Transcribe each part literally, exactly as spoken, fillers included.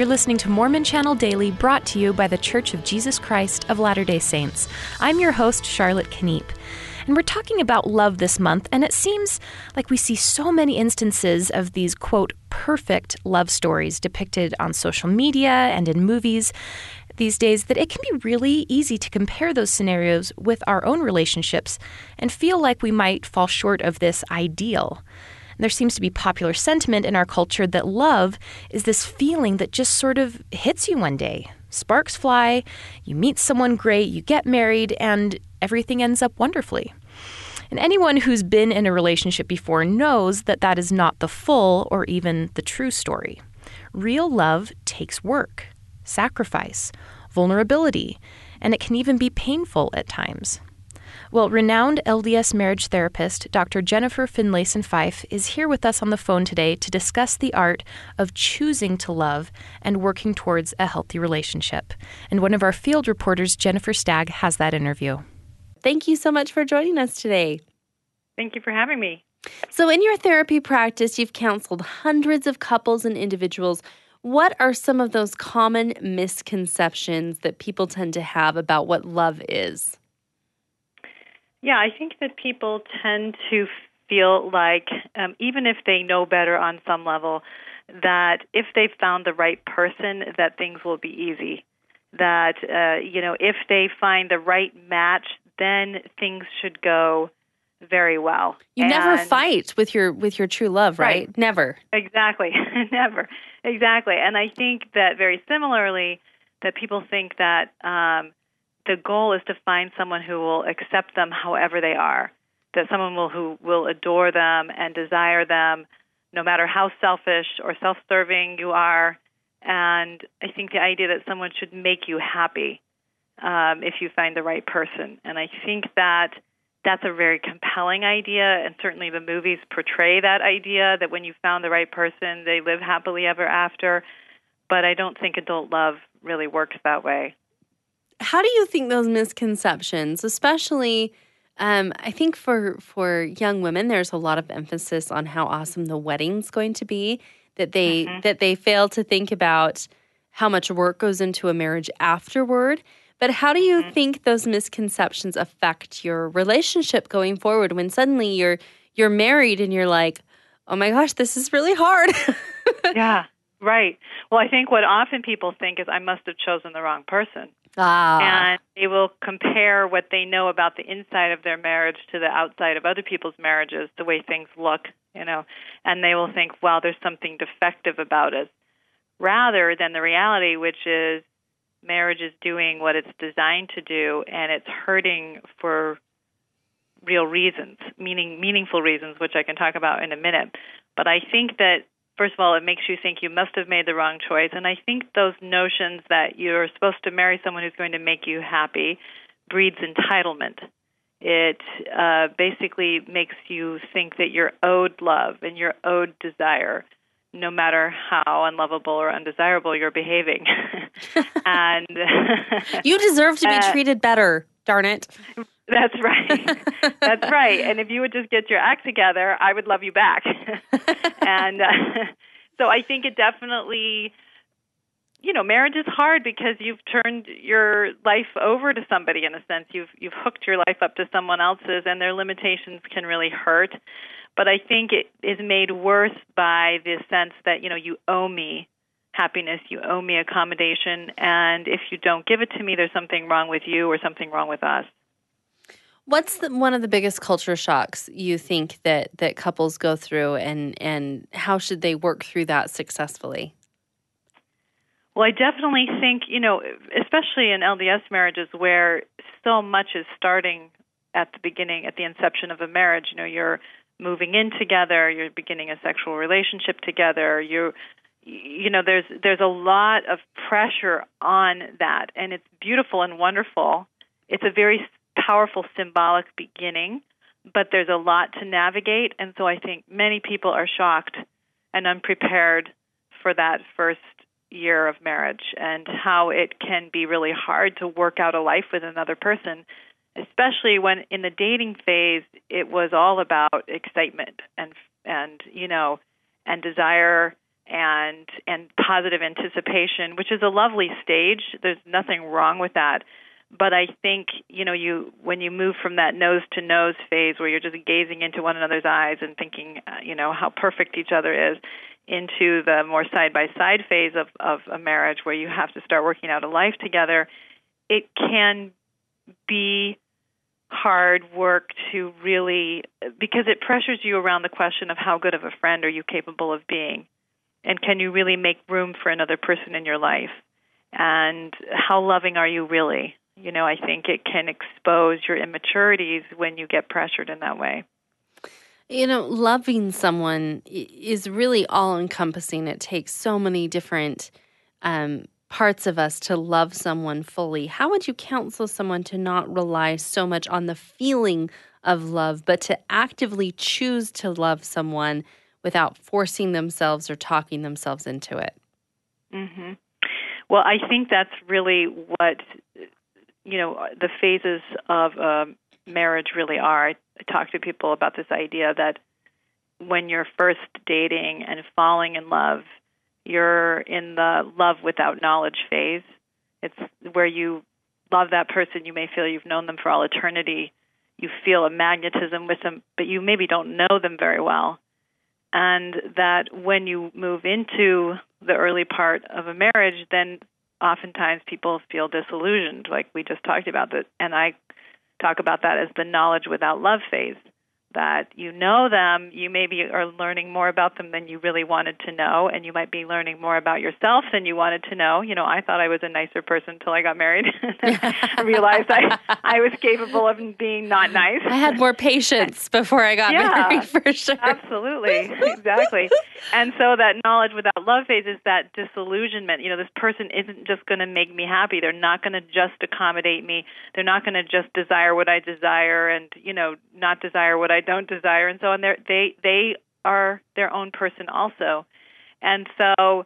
listening to Mormon Channel Daily, brought to you by the Church of Jesus Christ of Latter-day Saints. I'm your host, Charlotte Kneep. And we're talking about love this month, and it seems like we see so many instances of these, quote, perfect love stories depicted on social media and in movies these days that it can be really easy to compare those scenarios with our own relationships and feel like we might fall short of this ideal. There seems to be popular sentiment in our culture that love is this feeling that just sort of hits you one day. Sparks fly, you meet someone great, you get married, and everything ends up wonderfully. And anyone who's been in a relationship before knows that that is not the full or even the true story. Real love takes work, sacrifice, vulnerability, and it can even be painful at times. Well, renowned L D S marriage therapist Doctor Jennifer Finlayson Fife is here with us on the phone today to discuss the art of choosing to love and working towards a healthy relationship. And one of our field reporters, Jennifer Stagg, has that interview. Thank you so much for joining us today. Thank you for having me. So in your therapy practice, you've counseled hundreds of couples and individuals. What are some of those common misconceptions that people tend to have about what love is? Yeah, I think that people tend to feel like, um, even if they know better on some level, that if they've found the right person, that things will be easy. That, uh, you know, if they find the right match, then things should go very well. You and never fight with your with your true love, right? right. Never. Exactly. Never. Exactly. And I think that very similarly, that people think that um, the goal is to find someone who will accept them however they are, that someone will who will adore them and desire them no matter how selfish or self-serving you are. And I think the idea that someone should make you happy um, if you find the right person. And I think that that's a very compelling idea, and certainly the movies portray that idea, that when you found the right person, they live happily ever after. But I don't think adult love really works that way. How do you think those misconceptions, especially, um, I think for for young women, there's a lot of emphasis on how awesome the wedding's going to be, that they mm-hmm. that they fail to think about how much work goes into a marriage afterward. But how do you mm-hmm. think those misconceptions affect your relationship going forward when suddenly you're you're married and you're like, oh my gosh, this is really hard? Yeah, right. Well, I think what often people think is, I must have chosen the wrong person. Ah. And they will compare what they know about the inside of their marriage to the outside of other people's marriages, the way things look, you know, and they will think, wow, there's something defective about us, rather than the reality, which is marriage is doing what it's designed to do, and it's hurting for real reasons, meaning meaningful reasons, which I can talk about in a minute. But I think that, first of all, it makes you think you must have made the wrong choice. And I think those notions that you're supposed to marry someone who's going to make you happy breeds entitlement. It uh, basically makes you think that you're owed love and you're owed desire, no matter how unlovable or undesirable you're behaving. and you deserve to be uh, treated better, darn it. That's right. That's right. And if you would just get your act together, I would love you back. and uh, so I think it definitely, you know, marriage is hard because you've turned your life over to somebody in a sense. You've you've hooked your life up to someone else's, and their limitations can really hurt. But I think it is made worse by the sense that, you know, you owe me happiness, you owe me accommodation, and if you don't give it to me, there's something wrong with you or something wrong with us. What's the, one of the biggest culture shocks you think that, that couples go through, and, and how should they work through that successfully? Well, I definitely think, you know, especially in L D S marriages where so much is starting at the beginning, at the inception of a marriage. You know, you're moving in together, you're beginning a sexual relationship together, you you know, there's there's a lot of pressure on that, and it's beautiful and wonderful. It's a very powerful symbolic beginning, but there's a lot to navigate, and so I think many people are shocked and unprepared for that first year of marriage and how it can be really hard to work out a life with another person, especially when in the dating phase it was all about excitement and and you know and desire and and positive anticipation, which is a lovely stage. There's nothing wrong with that. But I think, you know, you when you move from that nose-to-nose phase where you're just gazing into one another's eyes and thinking, uh, you know, how perfect each other is, into the more side-by-side phase of, of a marriage where you have to start working out a life together, it can be hard work to really, because it pressures you around the question of how good of a friend are you capable of being, and can you really make room for another person in your life, and how loving are you really? You know, I think it can expose your immaturities when you get pressured in that way. You know, loving someone is really all-encompassing. It takes so many different um, parts of us to love someone fully. How would you counsel someone to not rely so much on the feeling of love, but to actively choose to love someone without forcing themselves or talking themselves into it? Mm-hmm. Well, I think that's really what, you know, the phases of uh, marriage really are. I, I talk to people about this idea that when you're first dating and falling in love, you're in the love without knowledge phase. It's where you love that person. You may feel you've known them for all eternity. You feel a magnetism with them, but you maybe don't know them very well. And that when you move into the early part of a marriage, then oftentimes people feel disillusioned, like we just talked about. That, and I talk about that as the knowledge without love phase, that you know them, you maybe are learning more about them than you really wanted to know, and you might be learning more about yourself than you wanted to know. You know, I thought I was a nicer person until I got married. I realized I, I was capable of being not nice. I had more patience before I got yeah, married, for sure. Absolutely, exactly. And so that knowledge without love phase is that disillusionment. You know, this person isn't just going to make me happy. They're not going to just accommodate me. They're not going to just desire what I desire and, you know, not desire what I don't desire. And so on. They're, they they are their own person also. And so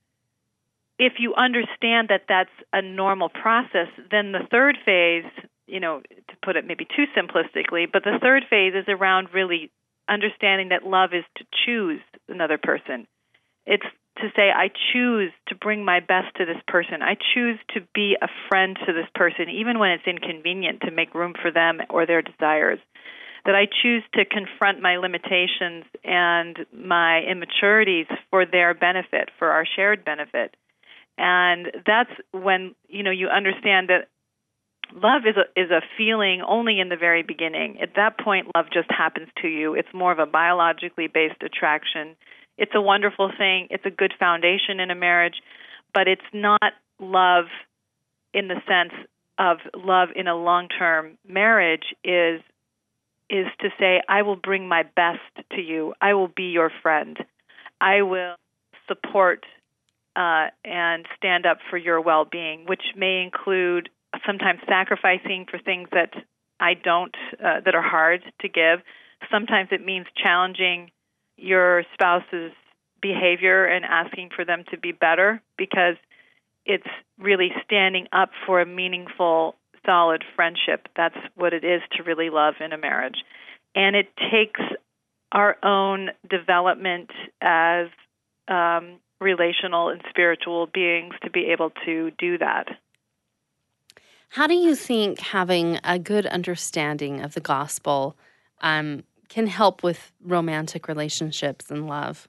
if you understand that that's a normal process, then the third phase, you know, to put it maybe too simplistically, but the third phase is around really understanding that love is to choose another person. It's to say, I choose to bring my best to this person. I choose to be a friend to this person, even when it's inconvenient, to make room for them or their desires. That I choose to confront my limitations and my immaturities for their benefit, for our shared benefit. And that's when, you know, you understand that love is a, is a feeling only in the very beginning. At that point, love just happens to you. It's more of a biologically based attraction. It's a wonderful thing. It's a good foundation in a marriage, but it's not love in the sense of love in a long-term marriage is is to say, I will bring my best to you. I will be your friend. I will support uh, and stand up for your well-being, which may include sometimes sacrificing for things that I don't, uh, that are hard to give. Sometimes it means challenging your spouse's behavior and asking for them to be better, because it's really standing up for a meaningful, solid friendship. That's what it is to really love in a marriage. And it takes our own development as um, relational and spiritual beings to be able to do that. How do you think having a good understanding of the gospel um, can help with romantic relationships and love?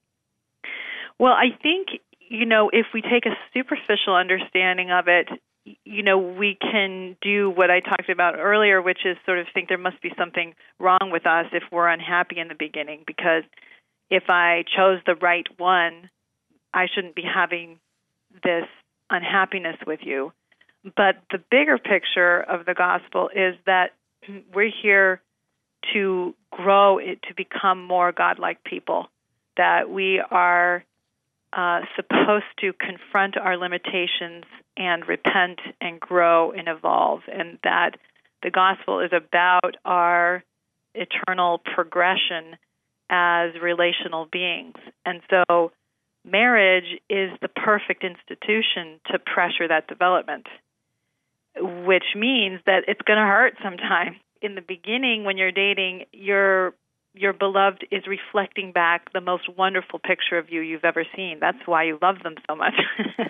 Well, I think, you know, if we take a superficial understanding of it, you know, we can do what I talked about earlier, which is sort of think there must be something wrong with us if we're unhappy in the beginning, because if I chose the right one, I shouldn't be having this unhappiness with you. But the bigger picture of the gospel is that we're here to grow, it, to become more God-like people, that we are uh, supposed to confront our limitations and repent and grow and evolve, and that the gospel is about our eternal progression as relational beings. And so marriage is the perfect institution to pressure that development, which means that it's going to hurt sometime. In the beginning, when you're dating, you're your beloved is reflecting back the most wonderful picture of you you've ever seen. That's why you love them so much.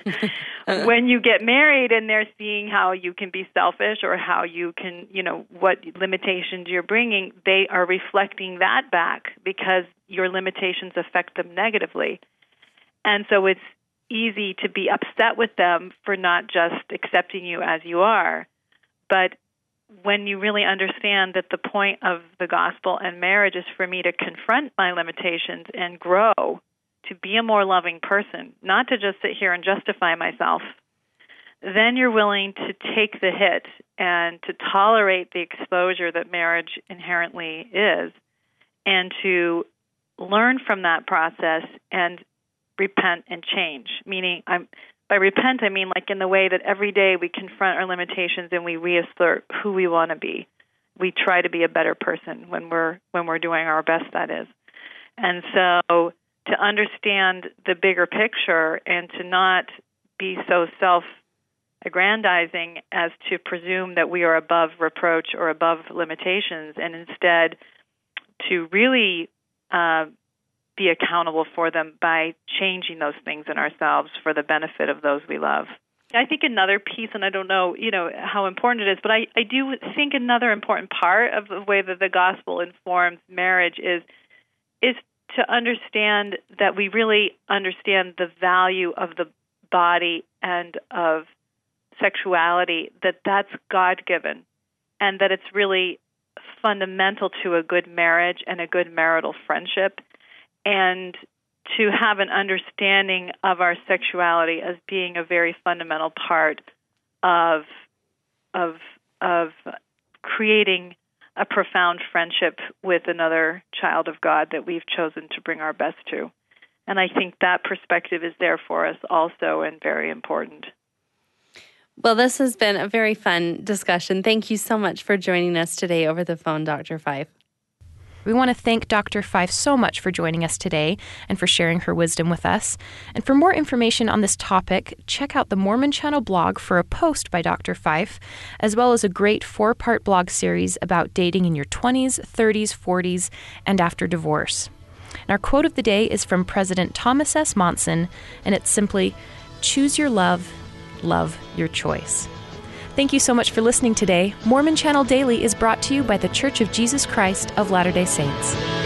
When you get married and they're seeing how you can be selfish or how you can, you know, what limitations you're bringing, they are reflecting that back because your limitations affect them negatively. And so it's easy to be upset with them for not just accepting you as you are. But when you really understand that the point of the gospel and marriage is for me to confront my limitations and grow, to be a more loving person, not to just sit here and justify myself, then you're willing to take the hit and to tolerate the exposure that marriage inherently is and to learn from that process and repent and change. Meaning, I'm by repent, I mean like in the way that every day we confront our limitations and we reassert who we want to be. We try to be a better person when we're when we're doing our best, that is. And so to understand the bigger picture and to not be so self-aggrandizing as to presume that we are above reproach or above limitations, and instead to really uh, be accountable for them by changing those things in ourselves for the benefit of those we love. I think another piece, and I don't know, you know, how important it is, but I, I do think another important part of the way that the gospel informs marriage is is to understand that we really understand the value of the body and of sexuality, that that's God-given, and that it's really fundamental to a good marriage and a good marital friendship, and to have an understanding of our sexuality as being a very fundamental part of of of creating a profound friendship with another child of God that we've chosen to bring our best to. And I think that perspective is there for us also and very important. Well, this has been a very fun discussion. Thank you so much for joining us today over the phone, Doctor Fife. We want to thank Doctor Fife so much for joining us today and for sharing her wisdom with us. And for more information on this topic, check out the Mormon Channel blog for a post by Doctor Fife, as well as a great four-part blog series about dating in your twenties, thirties, forties, and after divorce. And our quote of the day is from President Thomas S. Monson, and it's simply, "Choose your love, love your choice." Thank you so much for listening today. Mormon Channel Daily is brought to you by The Church of Jesus Christ of Latter-day Saints.